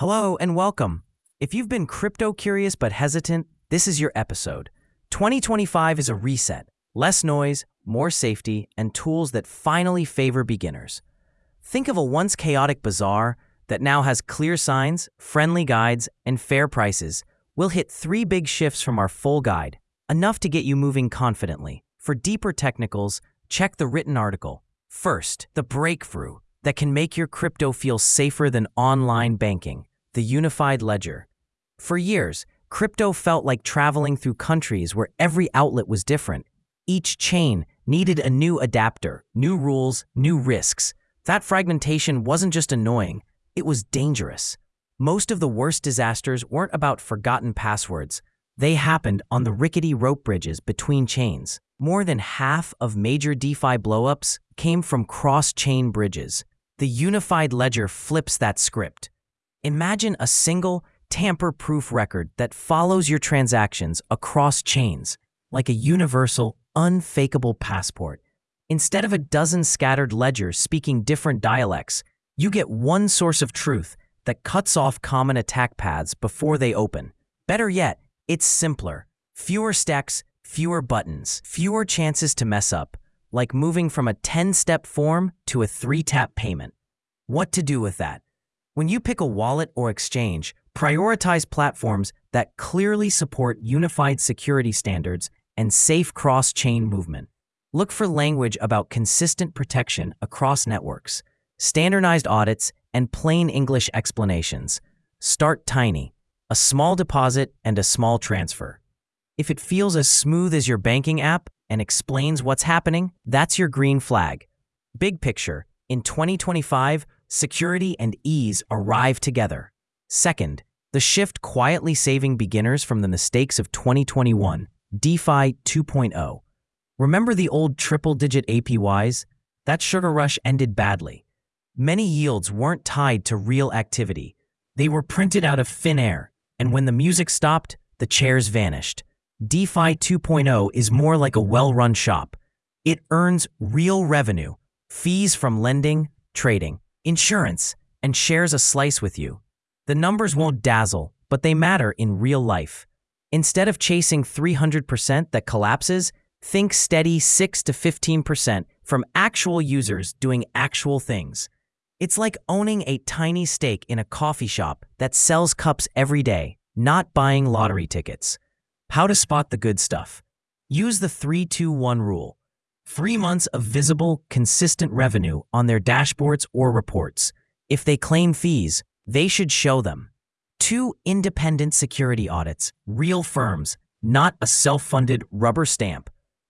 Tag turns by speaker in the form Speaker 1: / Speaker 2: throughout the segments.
Speaker 1: Hello and welcome. If you've been crypto curious but hesitant, this is your episode. 2025 is a reset. Less noise, more safety, and tools that finally favor beginners. Think of a once chaotic bazaar that now has clear signs, friendly guides, and fair prices. We'll hit 3 big shifts from our full guide, enough to get you moving confidently. For deeper technicals, check the written article. First, the breakthrough that can make your crypto feel safer than online banking, the unified ledger. For years, crypto felt like traveling through countries where every outlet was different. Each chain needed a new adapter, new rules, new risks. That fragmentation wasn't just annoying, it was dangerous. Most of the worst disasters weren't about forgotten passwords. They happened on the rickety rope bridges between chains. More than half of major DeFi blowups came from cross-chain bridges. The unified ledger flips that script. Imagine a single, tamper-proof record that follows your transactions across chains, like a universal, unfakeable passport. Instead of a dozen scattered ledgers speaking different dialects, you get one source of truth that cuts off common attack paths before they open. Better yet, it's simpler. Fewer stacks, fewer buttons, fewer chances to mess up, like moving from a 10-step form to a 3-tap payment. What to do with that? When you pick a wallet or exchange, prioritize platforms that clearly support unified security standards and safe cross-chain movement. Look for language about consistent protection across networks, standardized audits, and plain English explanations. Start tiny, a small deposit and a small transfer. If it feels as smooth as your banking app and explains what's happening, that's your green flag. Big picture, in 2025, security and ease arrive together. Second, the shift quietly saving beginners from the mistakes of 2021, DeFi 2.0. Remember the old triple-digit APYs? That sugar rush ended badly. Many yields weren't tied to real activity. They were printed out of thin air, and when the music stopped, the chairs vanished. DeFi 2.0 is more like a well-run shop. It earns real revenue, fees from lending, trading, insurance, and shares a slice with you. The numbers won't dazzle, but they matter in real life. Instead of chasing 300% that collapses, think steady 6 to 15% from actual users doing actual things. It's like owning a tiny stake in a coffee shop that sells cups every day, not buying lottery tickets. How to spot the good stuff? Use the 3-2-1 rule. 3 months of visible, consistent revenue on their dashboards or reports. If they claim fees, they should show them. 2 independent security audits, real firms, not a self-funded rubber stamp.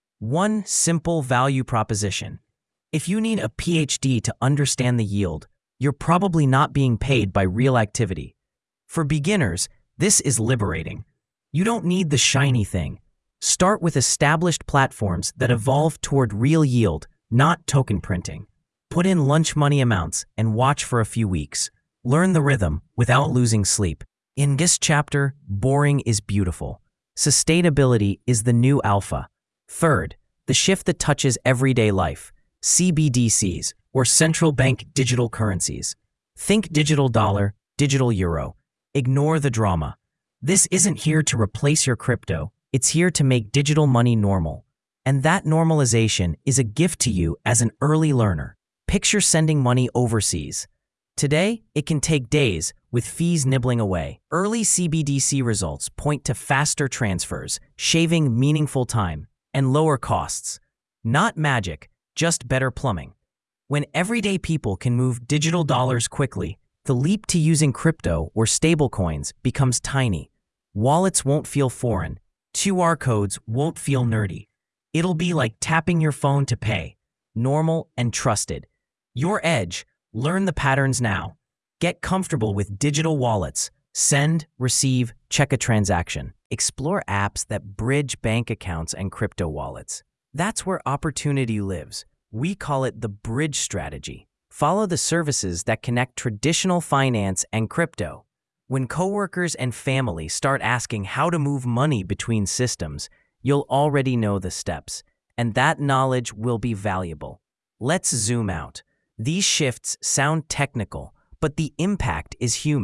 Speaker 1: 1 simple value proposition. If you need a PhD to understand the yield, you're probably not being paid by real activity. For beginners, this is liberating. You don't need the shiny thing. Start with established platforms that evolve toward real yield, not token printing. Put in lunch money amounts and watch for a few weeks. Learn the rhythm without losing sleep. In this chapter, boring is beautiful. Sustainability is the new alpha. Third, the shift that touches everyday life. CBDCs, or central bank digital currencies. Think digital dollar, digital euro. Ignore the drama. This isn't here to replace your crypto. It's here to make digital money normal. And that normalization is a gift to you as an early learner. Picture sending money overseas. Today, it can take days with fees nibbling away. Early CBDC results point to faster transfers, shaving meaningful time, and lower costs. Not magic, just better plumbing. When everyday people can move digital dollars quickly, the leap to using crypto or stablecoins becomes tiny. Wallets won't feel foreign. QR codes won't feel nerdy. It'll be like tapping your phone to pay. Normal and trusted. Your edge. Learn the patterns now. Get comfortable with digital wallets. Send, receive, check a transaction. Explore apps that bridge bank accounts and crypto wallets. That's where opportunity lives. We call it the bridge strategy. Follow the services that connect traditional finance and crypto. When coworkers and family start asking how to move money between systems, you'll already know the steps, and that knowledge will be valuable. Let's zoom out. These shifts sound technical, but the impact is human.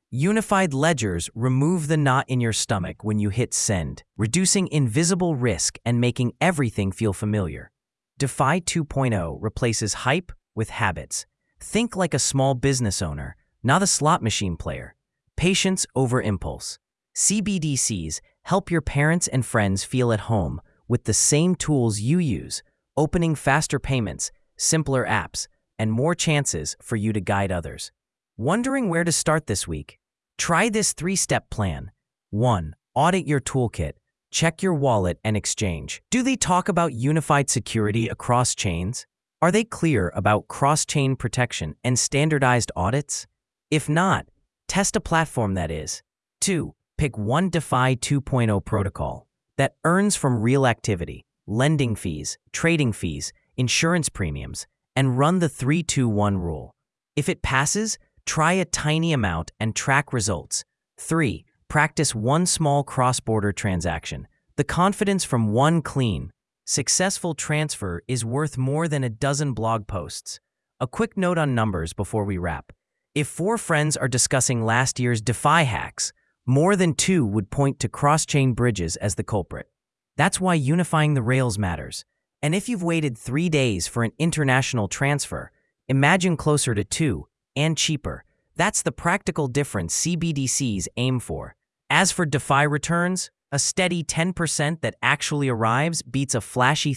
Speaker 1: Unified ledgers remove the knot in your stomach when you hit send, reducing invisible risk and making everything feel familiar. DeFi 2.0 replaces hype with habits. Think like a small business owner, not a slot machine player. Patience over impulse. CBDCs help your parents and friends feel at home with the same tools you use, opening faster payments, simpler apps, and more chances for you to guide others. Wondering where to start this week? Try this 3-step plan. 1. Audit your toolkit. Check your wallet and exchange. Do they talk about unified security across chains? Are they clear about cross-chain protection and standardized audits? If not, test a platform that is. 2. Pick one DeFi 2.0 protocol that earns from real activity, lending fees, trading fees, insurance premiums, and run the 3-2-1 rule. If it passes, try a tiny amount and track results. 3. Practice one small cross-border transaction. The confidence from one clean, successful transfer is worth more than a dozen blog posts. A quick note on numbers before we wrap. If 4 friends are discussing last year's DeFi hacks, more than 2 would point to cross-chain bridges as the culprit. That's why unifying the rails matters. And if you've waited 3 days for an international transfer, imagine closer to 2 and cheaper. That's the practical difference CBDCs aim for. As for DeFi returns, a steady 10% that actually arrives beats a flashy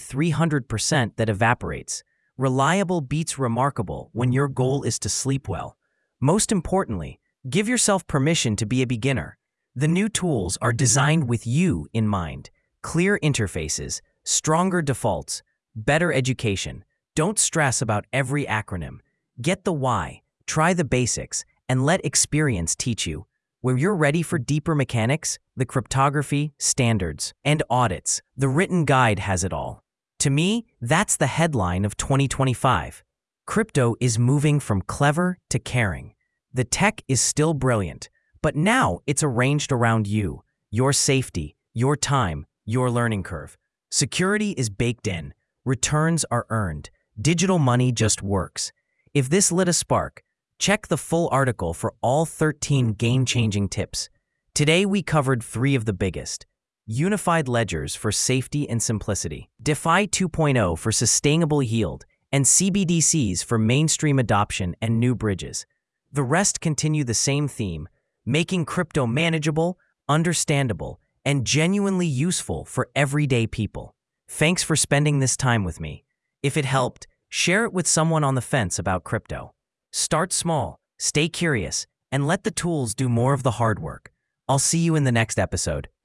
Speaker 1: 300% that evaporates. Reliable beats remarkable when your goal is to sleep well. Most importantly, give yourself permission to be a beginner. The new tools are designed with you in mind. Clear interfaces, stronger defaults, better education. Don't stress about every acronym. Get the why, try the basics, and let experience teach you. When you're ready for deeper mechanics, the cryptography, standards, and audits, the written guide has it all. To me, that's the headline of 2025. Crypto is moving from clever to caring. The tech is still brilliant, but now it's arranged around you, your safety, your time, your learning curve. Security is baked in. Returns are earned. Digital money just works. If this lit a spark, check the full article for all 13 game-changing tips. Today we covered 3 of the biggest. Unified ledgers for safety and simplicity, DeFi 2.0 for sustainable yield, and CBDCs for mainstream adoption and new bridges. The rest continue the same theme, making crypto manageable, understandable, and genuinely useful for everyday people. Thanks for spending this time with me. If it helped, share it with someone on the fence about crypto. Start small, stay curious, and let the tools do more of the hard work. I'll see you in the next episode.